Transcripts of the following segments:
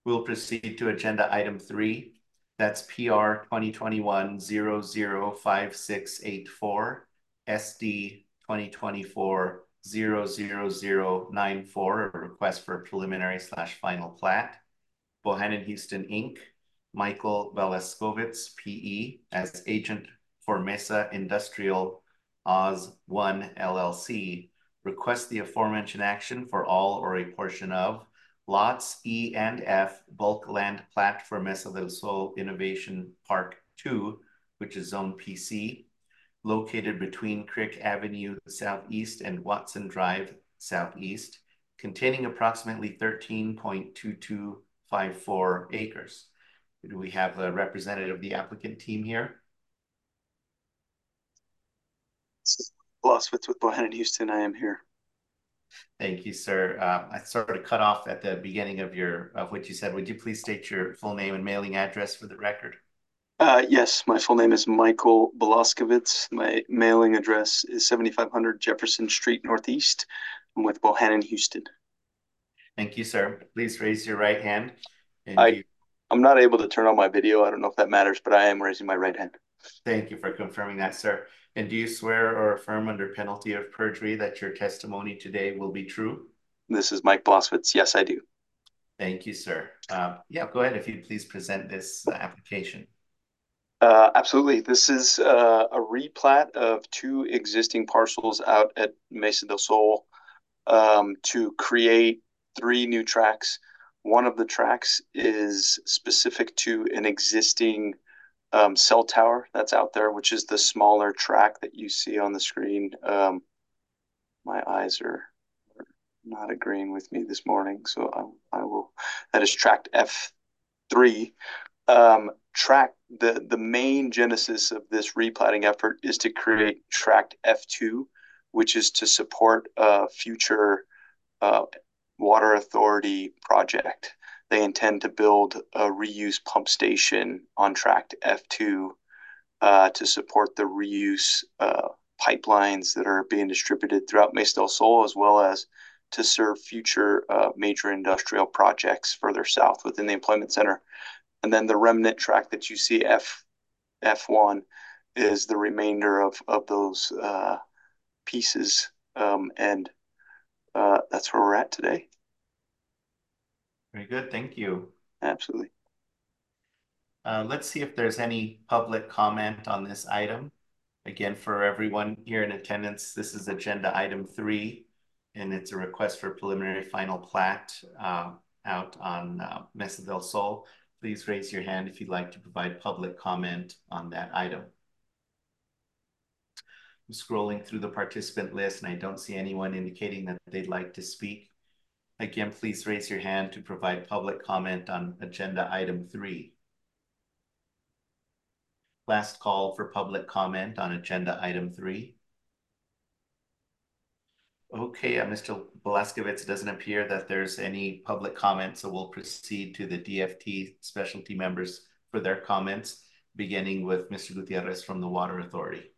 We'll proceed to agenda item 3. That's PR 2021-005684, SD 2024-00094, a request for preliminary/final plat. Bohannon Houston Inc., Michael Velaskovitz, PE, as agent for Mesa Industrial Oz 1 LLC, requests the aforementioned action for all or a portion of lots E and F, bulk land plat for Mesa del Sol Innovation Park 2, which is Zone PC, located between Crick Avenue Southeast and Watson Drive Southeast, containing approximately 13.2254 acres. Do we have a representative of the applicant team here? Bloswitz with Bohannon Houston. I am here. Thank you, sir. I sort of cut off at the beginning of what you said. Would you please state your full name and mailing address for the record? Yes, my full name is Michael Bloskovitz. My mailing address is 7500 Jefferson Street Northeast. I'm with Bohannon Houston. Thank you, sir. Please raise your right hand. I'm not able to turn on my video. I don't know if that matters, but I am raising my right hand. Thank you for confirming that, sir. And do you swear or affirm under penalty of perjury that your testimony today will be true? This is Mike Bloswitz. Yes, I do. Thank you, sir. Yeah, go ahead if you'd please present this application. Absolutely. This is a replat of 2 existing parcels out at Mesa del Sol to create 3 new tracks. One of the tracks is specific to an existing cell tower that's out there, which is the smaller track that you see on the screen. My eyes are not agreeing with me this morning, so I will. That is tract F3. The main genesis of this replatting effort is to create tract F2, which is to support a future water authority project. They intend to build a reuse pump station on tract F2 to support the reuse pipelines that are being distributed throughout Mesa del Sol, as well as to serve future major industrial projects further south within the employment center. And then the remnant track that you see, F1, is the remainder of those pieces. And that's where we're at today. Very good. Thank you. Absolutely. Let's see if there's any public comment on this item. Again, for everyone here in attendance, this is agenda item 3, and it's a request for preliminary final plat out on Mesa del Sol. Please raise your hand if you'd like to provide public comment on that item. I'm scrolling through the participant list and I don't see anyone indicating that they'd like to speak. Again, please raise your hand to provide public comment on agenda item 3. Last call for public comment on agenda item 3. Okay, Mr. Velaskovitz, it doesn't appear that there's any public comment, so we'll proceed to the DFT specialty members for their comments, beginning with Mr. Gutierrez from the Water Authority.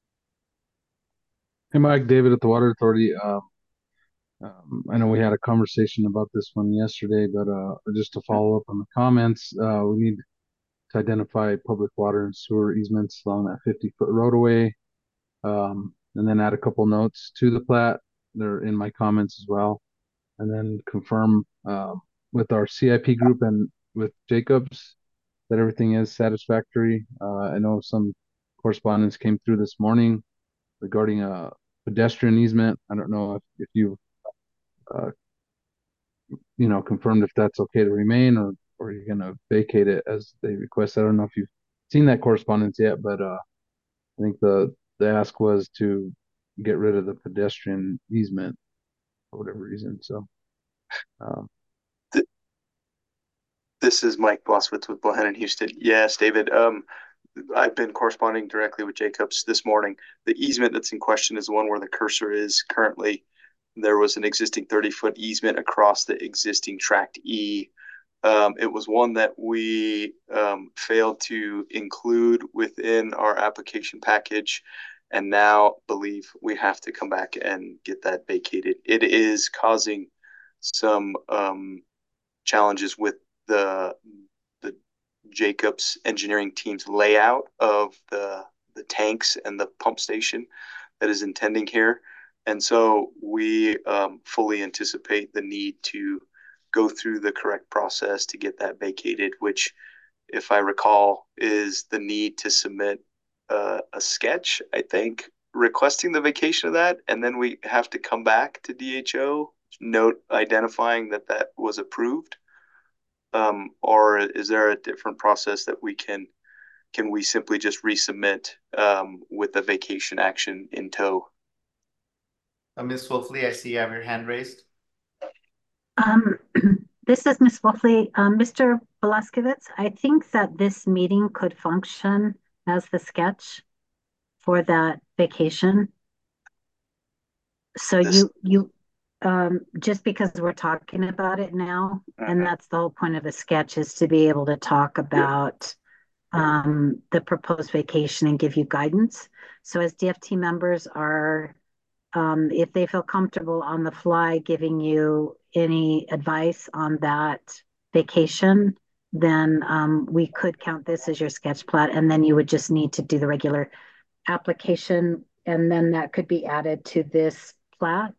Hey, Mike, David at the Water Authority. I know we had a conversation about this one yesterday, but just to follow up on the comments, we need to identify public water and sewer easements along that 50-foot roadway, and then add a couple notes to the plat. They're in my comments as well, and then confirm with our CIP group and with Jacobs that everything is satisfactory. I know some correspondence came through this morning regarding a pedestrian easement. I don't know if you confirmed if that's okay to remain, or you're going to vacate it as they request. I don't know if you've seen that correspondence yet, but I think the ask was to get rid of the pedestrian easement for whatever reason. So this is Mike Bloswitz with Bohannon Houston. Yes, David. I've been corresponding directly with Jacobs this morning. The easement that's in question is the one where the cursor is currently. There was an existing 30-foot easement across the existing tract E. It was one that we failed to include within our application package, and now believe we have to come back and get that vacated. It is causing some challenges with the Jacobs engineering team's layout of the tanks and the pump station that is intending here. And so we fully anticipate the need to go through the correct process to get that vacated, which, if I recall, is the need to submit a sketch, I think, requesting the vacation of that. And then we have to come back to DHO, note identifying that that was approved. Or is there a different process that can we simply just resubmit with the vacation action in tow? Ms. Wolfley, I see you have your hand raised. Um, this is Ms. Wolfley. Mr. Velasquez, I think that this meeting could function as the sketch for that vacation. So you just because we're talking about it now, and that's the whole point of a sketch, is to be able to talk about the proposed vacation and give you guidance. So as DFT members are, if they feel comfortable on the fly giving you any advice on that vacation, then we could count this as your sketch plat, and then you would just need to do the regular application, and then that could be added to this plat.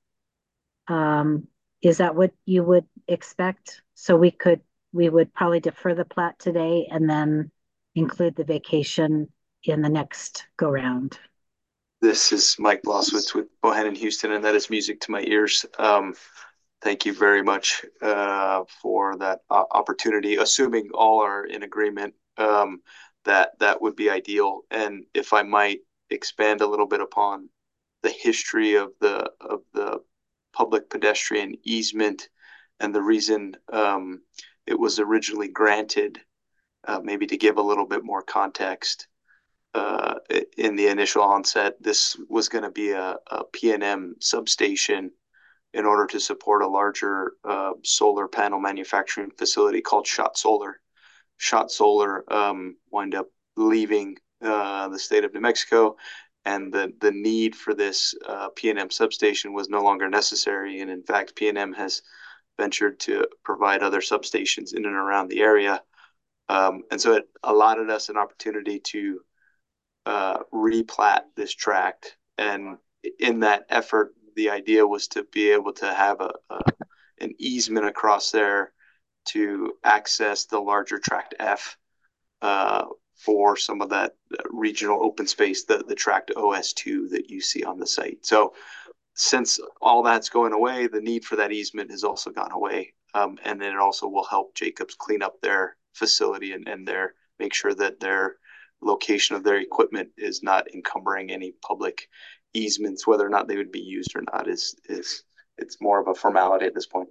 Is that what you would expect? So we would probably defer the plat today and then include the vacation in the next go round. This is Mike Bloswitz with Bohannon Houston, and that is music to my ears. Thank you very much for that opportunity. Assuming all are in agreement, that would be ideal. And if I might expand a little bit upon the history of the public pedestrian easement and the reason it was originally granted, maybe to give a little bit more context. In the initial onset, this was going to be a PNM substation in order to support a larger solar panel manufacturing facility called Shot Solar. Shot Solar wound up leaving the state of New Mexico, and the need for this PNM substation was no longer necessary. And in fact, PNM has ventured to provide other substations in and around the area. And so it allotted us an opportunity to replat this tract. And in that effort, the idea was to be able to have an easement across there to access the larger tract F for some of that regional open space, the tract OS2 that you see on the site. So since all that's going away, the need for that easement has also gone away. And then it also will help Jacobs clean up their facility and make sure that their location of their equipment is not encumbering any public easements. Whether or not they would be used or not is it's more of a formality at this point.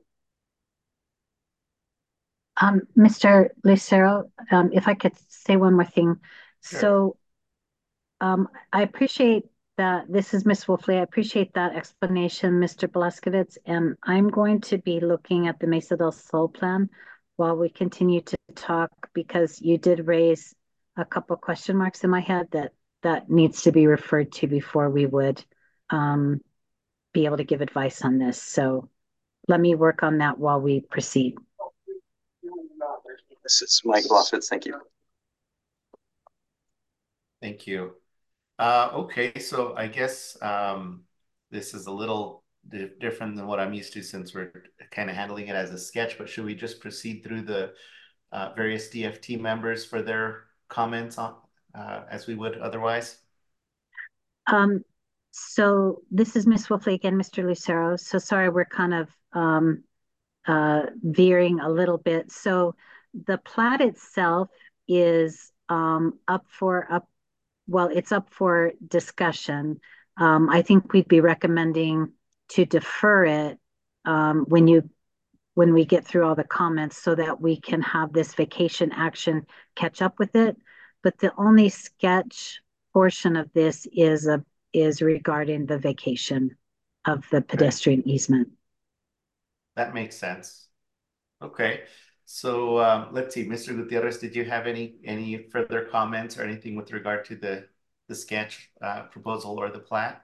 Mr. Lucero, if I could say one more thing. Sure. So I appreciate that. This is Ms. Wolfley. I appreciate that explanation, Mr. Velasquez, and I'm going to be looking at the Mesa del Sol plan while we continue to talk, because you did raise a couple question marks in my head that needs to be referred to before we would be able to give advice on this. So let me work on that while we proceed. This is Mike Bloswitz. Thank you. Thank you. Okay, so I guess this is a little different than what I'm used to, since we're kind of handling it as a sketch, but should we just proceed through the various DFT members for their comments on as we would otherwise? So this is Ms. Wolfley again, Mr. Lucero. So sorry, we're kind of veering a little bit. So the plat itself is up for discussion. I think we'd be recommending to defer it when we get through all the comments, so that we can have this vacation action catch up with it. But the only sketch portion of this is regarding the vacation of the pedestrian easement. That makes sense. Okay, so let's see, Mr. Gutierrez, did you have any further comments or anything with regard to the sketch proposal or the plat?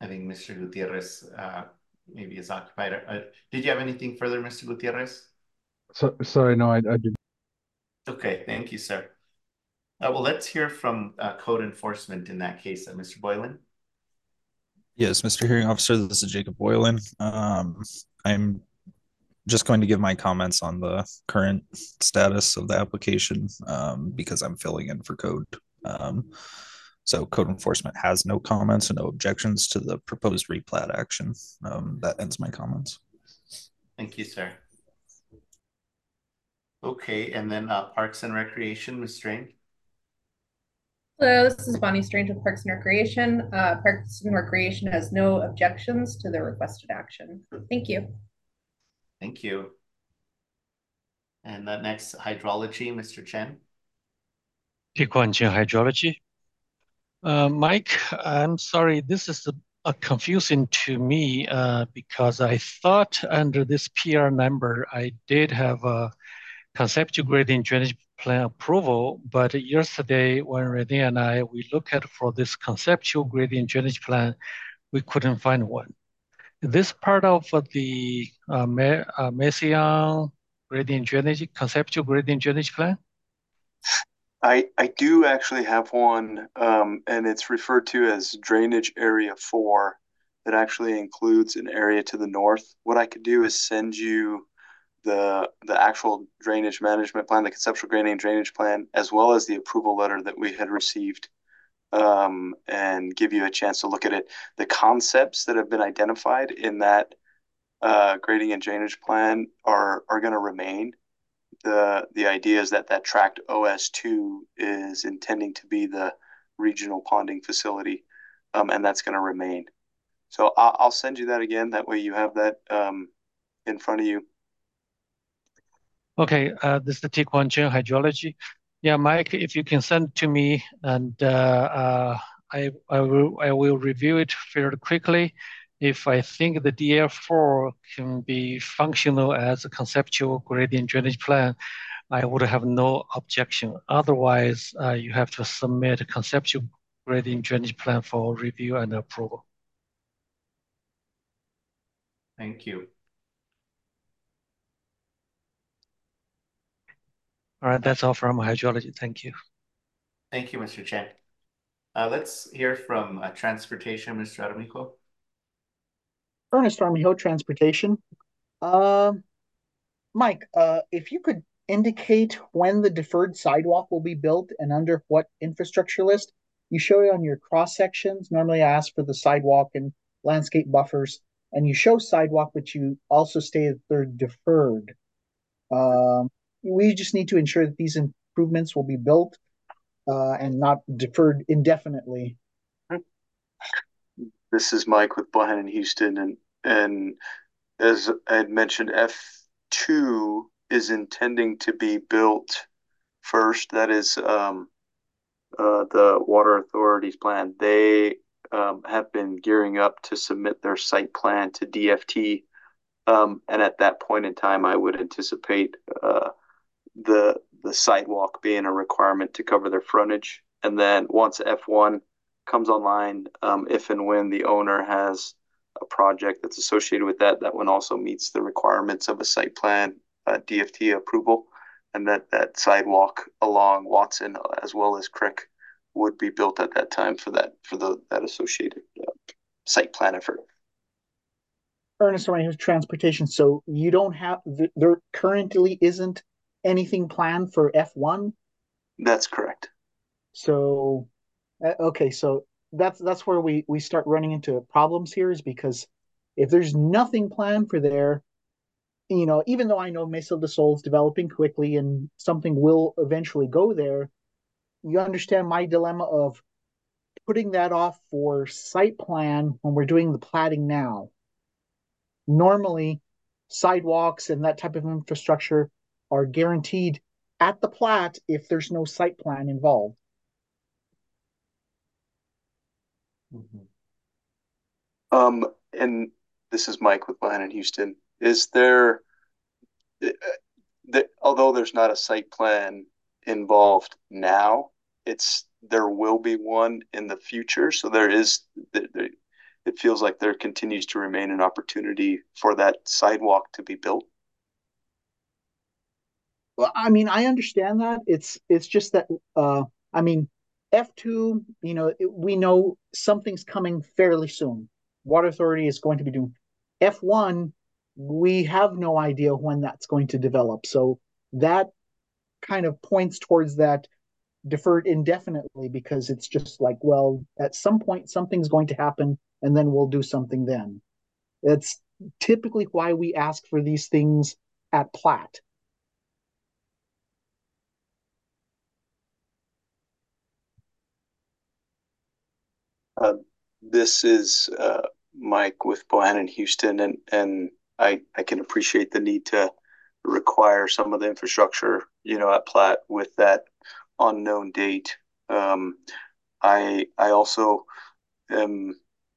I think Mr. Gutierrez maybe is occupied. Did you have anything further, Mr. Gutierrez? So sorry, no, I didn't. Okay, thank you, sir. Well, let's hear from code enforcement in that case, Mr. Boylan. Yes, Mr. Hearing Officer, this is Jacob Boylan. I'm just going to give my comments on the current status of the application because I'm filling in for code. So code enforcement has no comments and no objections to the proposed replat action. That ends my comments. Thank you, sir. Okay, and then Parks and Recreation, Ms. Strain. Hello, this is Bonnie Strange with Parks and Recreation. Parks and Recreation has no objections to the requested action. Thank you. Thank you. And next, hydrology, Mr. Chen. Tiquanjin Hydrology. Mike, I'm sorry, this is confusing to me because I thought under this PR number, I did have a conceptual grading drainage plan approval, but yesterday when Renee and we looked at for this conceptual grading drainage plan, we couldn't find one. Is this part of the Messiaen grading drainage, conceptual grading drainage plan? I do actually have one, and it's referred to as Drainage Area 4. That actually includes an area to the north. What I could do is send you the actual drainage management plan, the conceptual grading drainage plan, as well as the approval letter that we had received, and give you a chance to look at it. The concepts that have been identified in that grading and drainage plan are going to remain. The idea is that tract OS2 is intending to be the regional ponding facility, and that's going to remain. So I'll send you that again. That way you have that in front of you. Okay, this is the Tiquanjin Hydrology. Yeah, Mike, if you can send it to me, and I will review it fairly quickly. If I think the DF4 can be functional as a conceptual gradient drainage plan, I would have no objection. Otherwise, you have to submit a conceptual gradient drainage plan for review and approval. Thank you. All right, that's all from hydrology. Thank you. Thank you, Mr. Chen. Let's hear from transportation, Mr. Armijo. Ernest Armijo, Transportation. Mike, if you could indicate when the deferred sidewalk will be built and under what infrastructure list. You show it on your cross sections. Normally I ask for the sidewalk and landscape buffers, and you show sidewalk, but you also state that they're deferred. We just need to ensure that these improvements will be built and not deferred indefinitely. This is Mike with Bohannon Houston, and as I had mentioned, F2 is intending to be built first. That is the Water Authority's plan. They have been gearing up to submit their site plan to DFT, and at that point in time, I would anticipate the sidewalk being a requirement to cover their frontage. And then once F1 comes online, if and when the owner has a project that's associated with that one also meets the requirements of a site plan DFT approval, and that sidewalk along Watson as well as Crick would be built at that time for that associated site plan effort. Ernest, Armijo, Transportation. So you don't have there currently isn't anything planned for F1? That's correct. So okay, so that's where we start running into problems here, is because if there's nothing planned for there, even though I know Mesa del Sol is developing quickly and something will eventually go there, you understand my dilemma of putting that off for site plan when we're doing the platting now. Normally, sidewalks and that type of infrastructure are guaranteed at the plat if there's no site plan involved. And this is Mike with Bohannon Houston. Is there, although there's not a site plan involved now, there will be one in the future. So there is it feels like there continues to remain an opportunity for that sidewalk to be built. Well, I mean, I understand that. It's just that I mean, F2, we know something's coming fairly soon. Water Authority is going to be doing F1, we have no idea when that's going to develop. So that kind of points towards that deferred indefinitely, because it's just like, well, at some point something's going to happen and then we'll do something then. It's typically why we ask for these things at plat. This is Mike with Bohannon Houston, and I can appreciate the need to require some of the infrastructure, at plat with that unknown date. I also am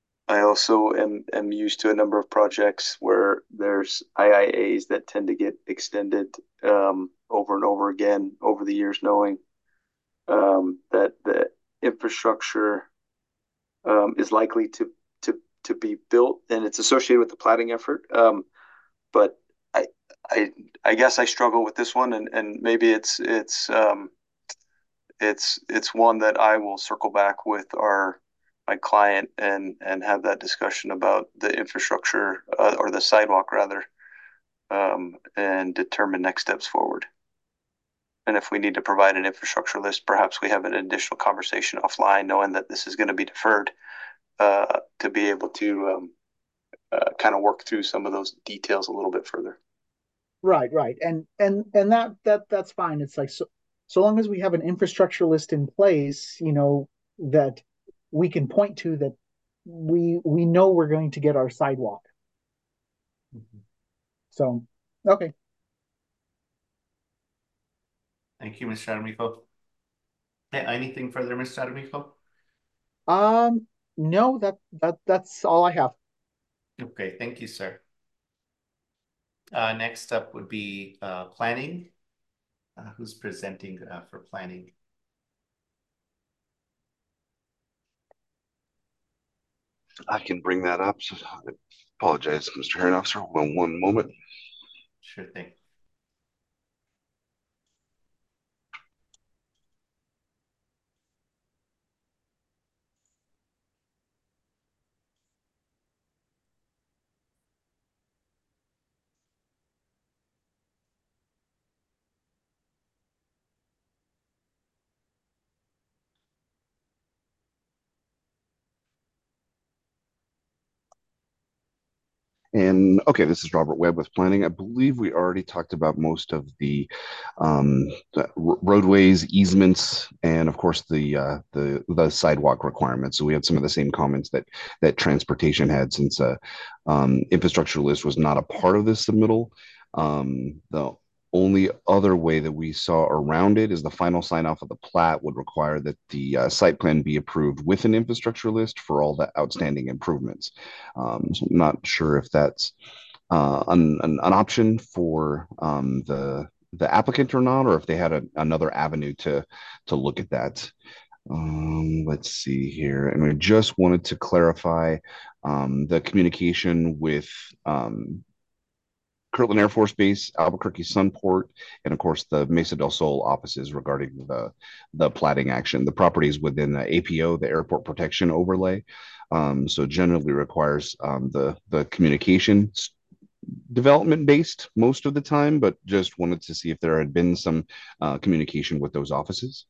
used to a number of projects where there's IIAs that tend to get extended over and over again over the years, knowing that the infrastructure is likely to be built, and it's associated with the platting effort. But I guess I struggle with this one, and maybe it's one that I will circle back with my client and have that discussion about the infrastructure, or the sidewalk rather, and determine next steps forward. And if we need to provide an infrastructure list, perhaps we have an additional conversation offline, knowing that this is going to be deferred, to be able to kind of work through some of those details a little bit further. Right, and that's fine. It's like, so long as we have an infrastructure list in place, that we can point to, that we know we're going to get our sidewalk. Mhm. So, okay. Thank you, Mr. Adamico. Yeah, anything further, Mr. Adamico? No, that's all I have. Okay, thank you, sir. Next up would be planning. Who's presenting for planning? I can bring that up. So I apologize, Mr. Hearing Officer. One moment. Sure thing. And okay, this is Robert Webb with planning. I believe we already talked about most of the roadways, easements, and of course the sidewalk requirements. So we had some of the same comments that transportation had, since infrastructure list was not a part of this submittal. The only other way that we saw around it is the final sign off of the plat would require that the site plan be approved with an infrastructure list for all the outstanding improvements. So I'm not sure if that's an option for the applicant or not, or if they had another avenue to look at that. Let's see here. And we just wanted to clarify the communication with Kirtland Air Force Base, Albuquerque Sunport, and of course the Mesa del Sol offices regarding the platting action. The property is within the APO, the Airport Protection Overlay, so generally requires the communication development based most of the time, but just wanted to see if there had been some communication with those offices.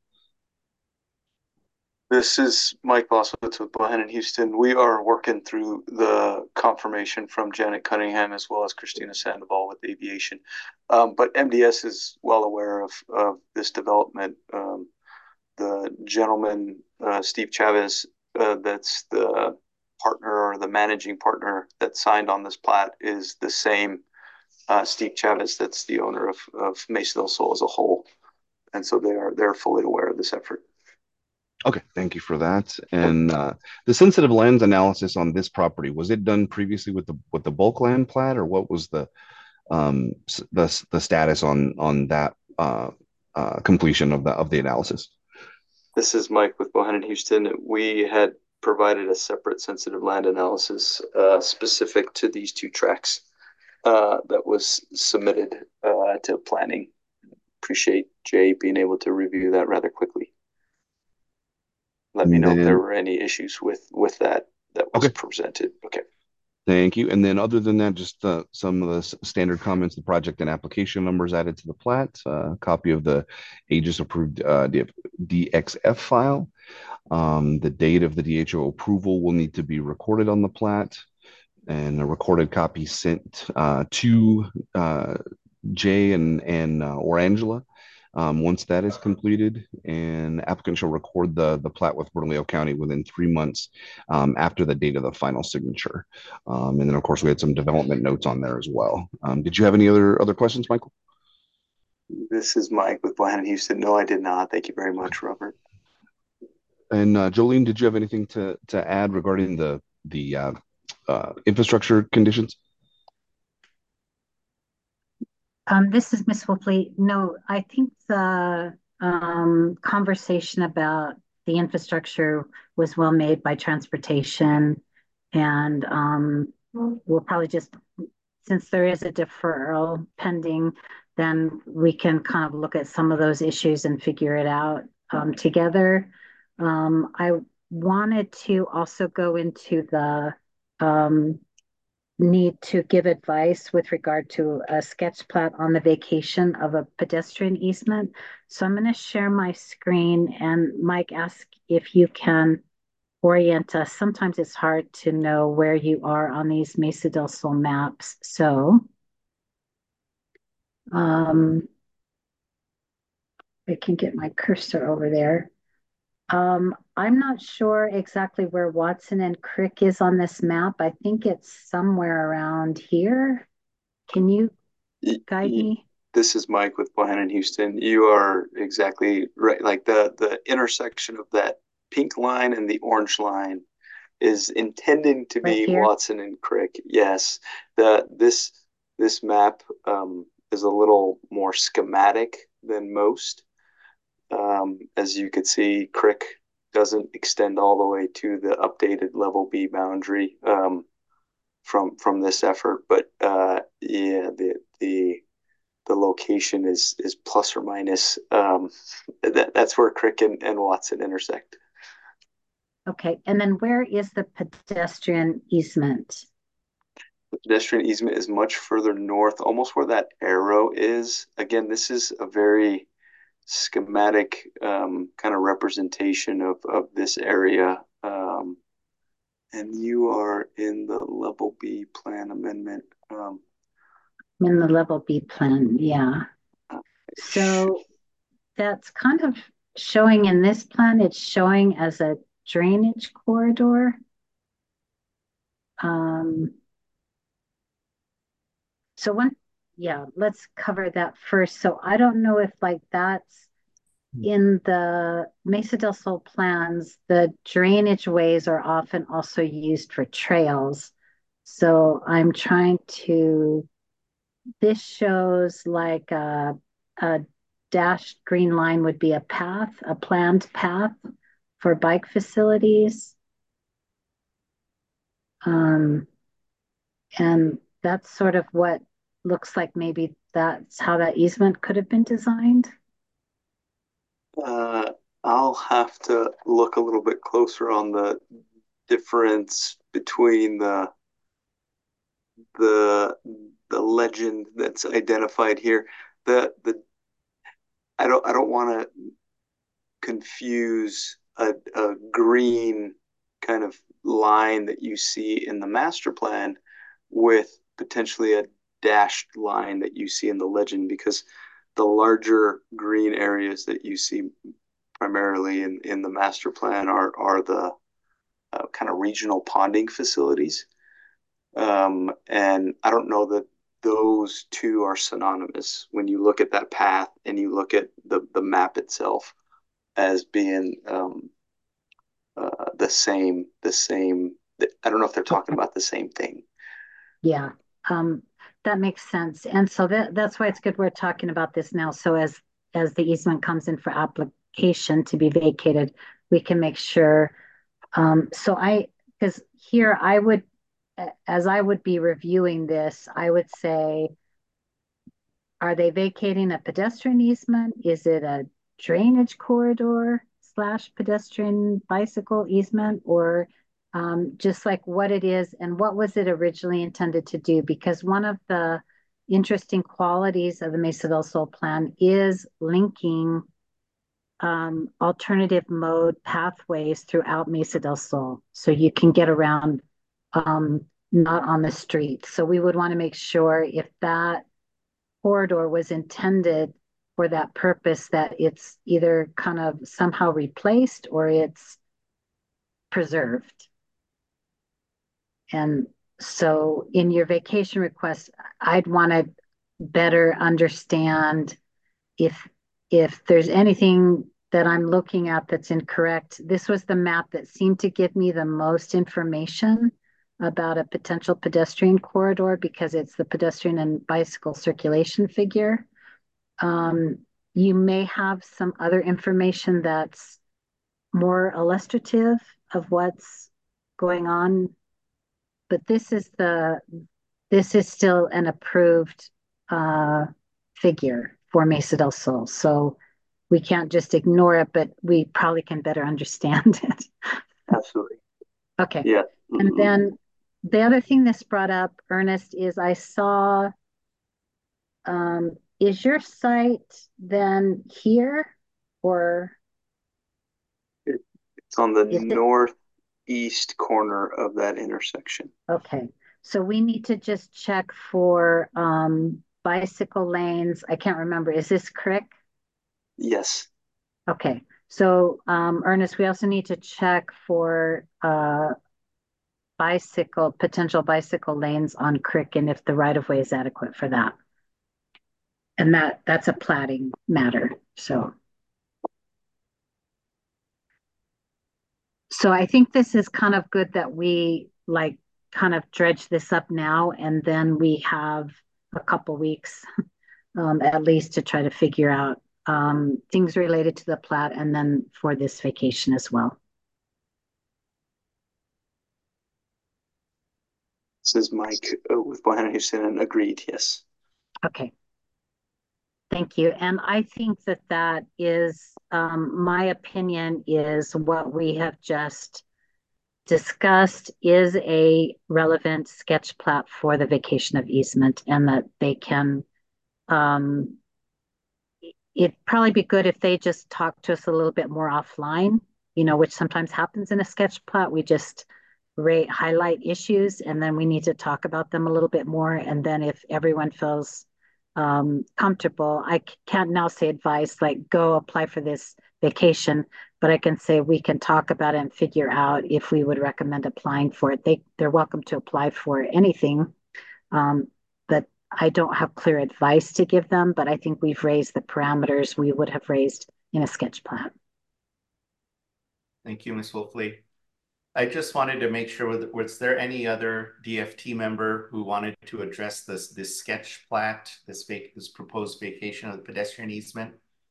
This is Mike Boswitz with Bohannon Houston. We are working through the confirmation from Janet Cunningham as well as Christina Sandoval with aviation. But MDS is well aware of this development. The gentleman, Steve Chavez, that's the partner or the managing partner that signed on this plat, is the same Steve Chavez that's the owner of Mesa del Sol as a whole. And so they're fully aware of this effort. Okay, thank you for that. And the sensitive lands analysis on this property, was it done previously with the bulk land plat, or what was the status on that completion of the analysis? This is Mike with Bohannon Houston. We had provided a separate sensitive land analysis specific to these two tracks that was submitted to planning. Appreciate Jay being able to review that rather quickly. Let me know if there were any issues with that was presented. Okay. Thank you. And then other than that, just some of the standard comments, the project and application numbers added to the plat, copy of the AGIS approved DXF file. The date of the DHO approval will need to be recorded on the plat, and a recorded copy sent to Jay and or Angela. Once that is completed, and applicant shall record the plat with Bernalillo County within 3 months after the date of the final signature. And then, of course, we had some development notes on there as well. Did you have any other questions, Michael? This is Mike with Bohannon Houston. No, I did not. Thank you very much, Robert. And Jolene, did you have anything to add regarding the infrastructure conditions? This is Miss Wolfley. No, I think the conversation about the infrastructure was well made by transportation, and we'll probably just, since there is a deferral pending, then we can kind of look at some of those issues and figure it out together. I wanted to also go into the need to give advice with regard to a sketch plat on the vacation of a pedestrian easement. So I'm going to share my screen, and Mike, ask if you can orient us. Sometimes it's hard to know where you are on these Mesa del Sol maps. So I can get my cursor over there. I'm not sure exactly where Watson and Crick is on this map. I think it's somewhere around here. Can you guide me? This is Mike with Bohannon Houston. You are exactly right. Like the intersection of that pink line and the orange line is intending to be Watson and Crick. Yes. This map is a little more schematic than most. As you could see, Crick doesn't extend all the way to the updated level B boundary from this effort, but yeah, the location is plus or minus. That's where Crick and Watson intersect. Okay, and then where is the pedestrian easement? The pedestrian easement is much further north, almost where that arrow is. Again, this is a very schematic kind of representation of this area. And you are in the level B plan amendment. In the level B plan, yeah. So that's kind of showing in this plan, it's showing as a drainage corridor. Yeah, let's cover that first. So I don't know if like that's in the Mesa del Sol plans, the drainage ways are often also used for trails. So I'm trying to, this shows like a dashed green line would be a path, a planned path for bike facilities. And that's sort of what looks like maybe that's how that easement could have been designed. I'll have to look a little bit closer on the difference between the legend that's identified here. I don't want to confuse a green kind of line that you see in the master plan with potentially a dashed line that you see in the legend, because the larger green areas that you see primarily in the master plan are the kind of regional ponding facilities. And I don't know that those two are synonymous when you look at that path and you look at the map itself as being the same. I don't know if they're talking about the same thing. Yeah, that makes sense. And so that's why it's good we're talking about this now. So as the easement comes in for application to be vacated, we can make sure Because here I would, as I would be reviewing this, I would say, are they vacating a pedestrian easement? Is it a drainage corridor slash pedestrian bicycle easement? Or just like what it is and what was it originally intended to do? Because one of the interesting qualities of the Mesa del Sol plan is linking alternative mode pathways throughout Mesa del Sol. So you can get around not on the street. So we would want to make sure if that corridor was intended for that purpose, that it's either kind of somehow replaced or it's preserved. And so in your vacation request, I'd want to better understand if there's anything that I'm looking at that's incorrect. This was the map that seemed to give me the most information about a potential pedestrian corridor because it's the pedestrian and bicycle circulation figure. You may have some other information that's more illustrative of what's going on, but this is still an approved figure for Mesa del Sol. So we can't just ignore it, but we probably can better understand it. Absolutely. Okay. Yeah. And then the other thing that's brought up, Ernest, is I saw, is your site then here or? It's on the northeast corner of that intersection. Okay. So we need to just check for bicycle lanes. I can't remember. Is this Crick? Yes. Okay. So Ernest, we also need to check for potential bicycle lanes on Crick and if the right of way is adequate for that. And that's a platting matter. So I think this is kind of good that we like kind of dredge this up now, and then we have a couple weeks at least to try to figure out things related to the plat and then for this vacation as well. This is Mike with Bohannon Houston, and agreed, yes. Okay. Thank you. And I think that is, my opinion is what we have just discussed is a relevant sketch plat for the vacation of easement, and that they can, it'd probably be good if they just talk to us a little bit more offline, which sometimes happens in a sketch plat. We just highlight issues and then we need to talk about them a little bit more. And then if everyone feels comfortable, I can't now say advice like go apply for this vacation, but I can say we can talk about it and figure out if we would recommend applying for it. They're welcome to apply for anything, but I don't have clear advice to give them, but I think we've raised the parameters we would have raised in a sketch plan. Thank you, Ms. Wolfley. I just wanted to make sure, was there any other DFT member who wanted to address this sketch plat, this proposed vacation of the pedestrian easement?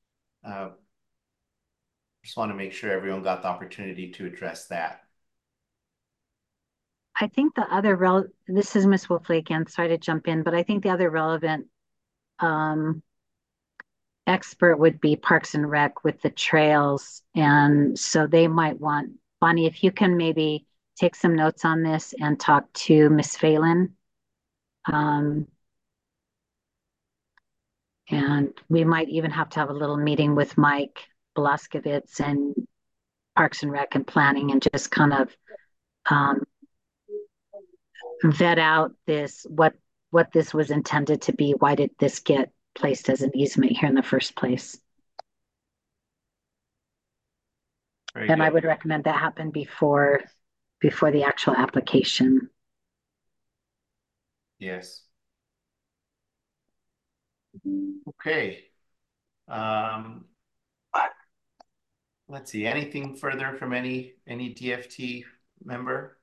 Just want to make sure everyone got the opportunity to address that. I think the other this is Ms. Wolfley again, sorry to jump in, but I think the other relevant expert would be Parks and Rec with the trails. And so they might want, Bonnie, if you can maybe take some notes on this and talk to Ms. Phelan. And we might even have to have a little meeting with Mike Blaskovitz and Parks and Rec and planning and just kind of vet out what this was intended to be. Why did this get placed as an easement here in the first place? Very and good. I would recommend that happen before the actual application. Yes. Okay. Let's see, anything further from any DFT member?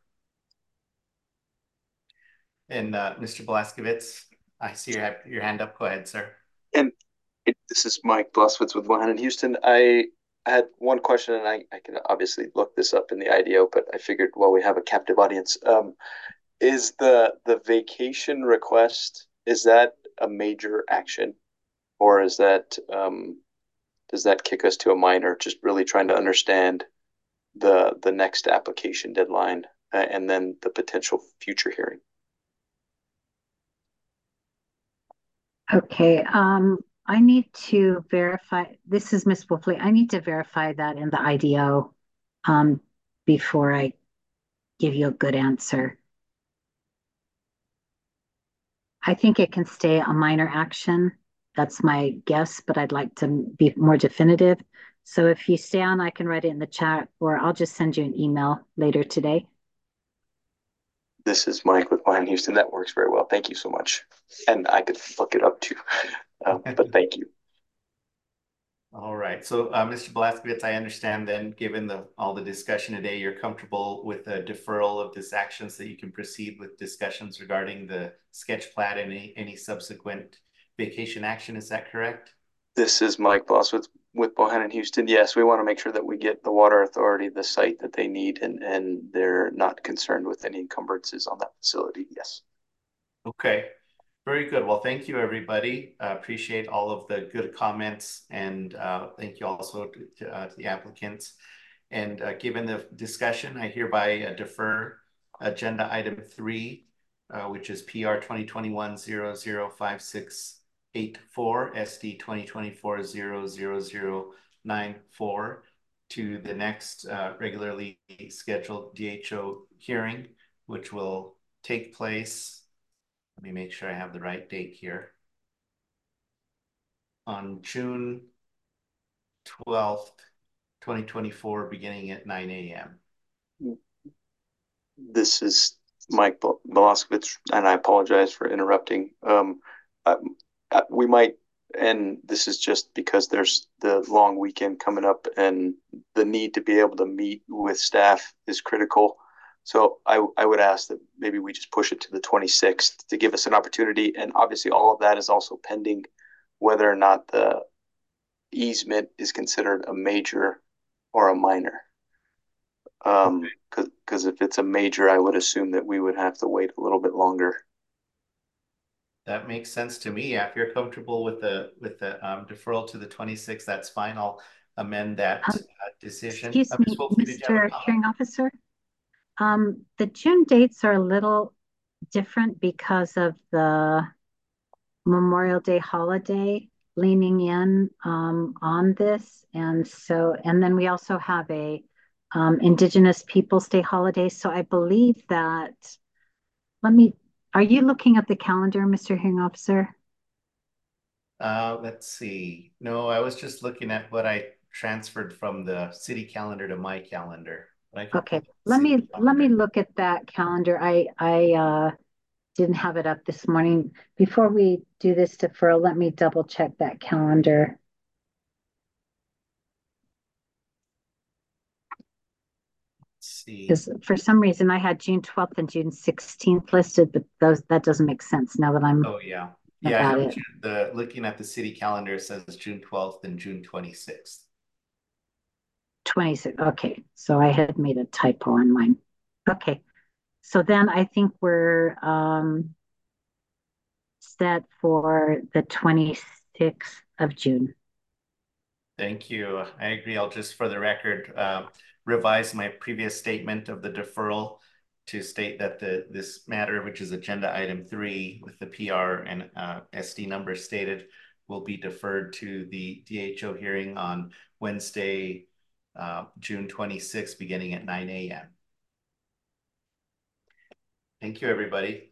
And Mr. Blaskovitz, I see your hand up. Go ahead, sir. And this is Mike Blaskovitz with Bohannon Houston. I I had one question, and I can obviously look this up in the IDO, but I figured, well, we have a captive audience. Is the vacation request, is that a major action, or is that does that kick us to a minor? Just really trying to understand the next application deadline and then the potential future hearing. Okay, I need to verify. This is Miss Wolfley. I need to verify that in the IDO before I give you a good answer. I think it can stay a minor action. That's my guess, but I'd like to be more definitive. So if you stay on, I can write it in the chat, or I'll just send you an email later today. This is Mike with Wine Houston. That works very well. Thank you so much. And I could look it up too, but thank you. All right. So, Mr. Blazkowicz, I understand then, given all the discussion today, you're comfortable with a deferral of this action so that you can proceed with discussions regarding the sketch plat and any subsequent vacation action. Is that correct? This is Mike Boss with Bohannon Houston. Yes, we want to make sure that we get the water authority the site that they need, and they're not concerned with any encumbrances on that facility. Yes. Okay. Very good. Well, thank you, everybody. Appreciate all of the good comments, and thank you also to the applicants. And given the discussion, I hereby defer agenda item 3, which is PR 2021-005684, SD 2024-00094, to the next regularly scheduled DHO hearing, which will take place. Let me make sure I have the right date here. On June 12th, 2024, beginning at 9 a.m. This is Mike Blazkowicz, and I apologize for interrupting. We might, and this is just because there's the long weekend coming up and the need to be able to meet with staff is critical. So I would ask that maybe we just push it to the 26th to give us an opportunity. And obviously all of that is also pending whether or not the easement is considered a major or a minor. Because if it's a major, I would assume that we would have to wait a little bit longer. That makes sense to me. Yeah, if you're comfortable with the deferral to the 26th, that's fine. I'll amend that decision. Excuse me, Mr. Hearing Officer. The June dates are a little different because of the Memorial Day holiday leaning in on this. And then we also have a Indigenous Peoples Day holiday. So I believe that, are you looking at the calendar, Mr. Hearing Officer? Let's see. No, I was just looking at what I transferred from the city calendar to my calendar. Okay, let me look at that calendar. I didn't have it up this morning. Before we do this deferral, let me double check that calendar. Let's see. Because for some reason I had June 12th and June 16th listed, but that doesn't make sense now that I'm. Oh yeah, yeah. Looking at the city calendar, it says June 12th and June 26th. 26. Okay, so I had made a typo on mine. Okay, so then I think we're set for the 26th of June. Thank you. I agree. I'll just, for the record, revise my previous statement of the deferral to state that this matter, which is agenda item 3 with the PR and SD number stated, will be deferred to the DHO hearing on Wednesday, June 26th, beginning at 9 a.m. Thank you, everybody.